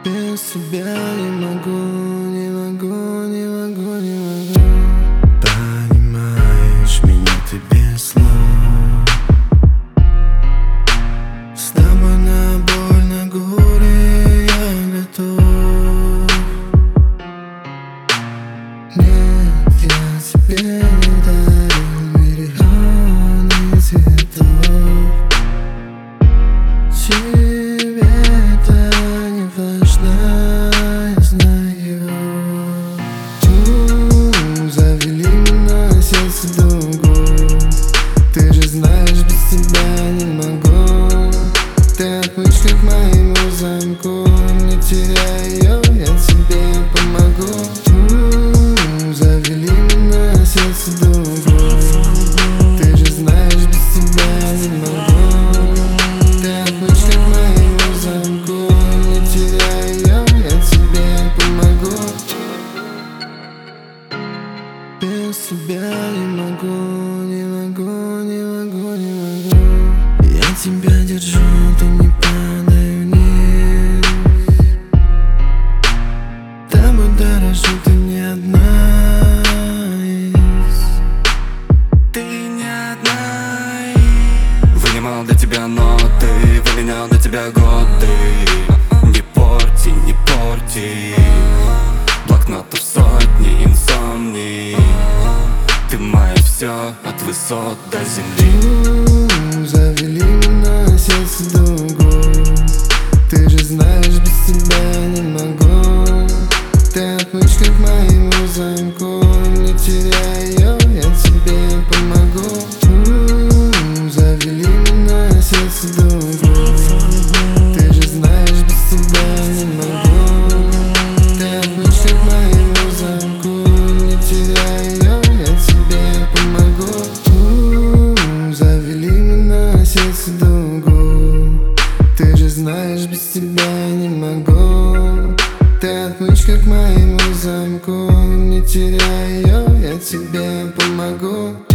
Без тебя не могу, не могу, не могу, не могу. Понимаешь меня ты без слов. С тобой на боль, на горе я готов. Нет, я тебе не дарил миллионы цветов. Тебе это не важно, я знаю. Завели меня сердце в дугу. Ты же знаешь, без тебя не могу. Ты отключ как моему замку. Не теряй ее, я тебе помогу. Завели меня сердце в дугу. Ты же знаешь, без тебя не могу. Ты отключ как моему замку. Не теряй ее, я тебе помогу. Без тебя не могу, не могу, не могу, не могу. Я тебя держу, ты не падай вниз. Тобой дорожу, ты не одна из. Ты не одна из. Вынимал для тебя ноты, выменял для тебя годы. Не порти, не порти. Блокнотов сотни, инсомний. Ты мое все от высот до земли. Завели меня сердце в дугу. Ты же знаешь, без тебя не могу. Ты отключ как моему замку. Не теряй ее, я тебе помогу. Завели меня сердце в дугу. Ты же знаешь, без тебя не могу. Ты отключ как моему замку. Не теряй ее, я тебе помогу. Завели меня сердце в дугу. Ты же знаешь, без тебя не могу. Ты отключ как моему замку. Не теряй ее, я тебе помогу.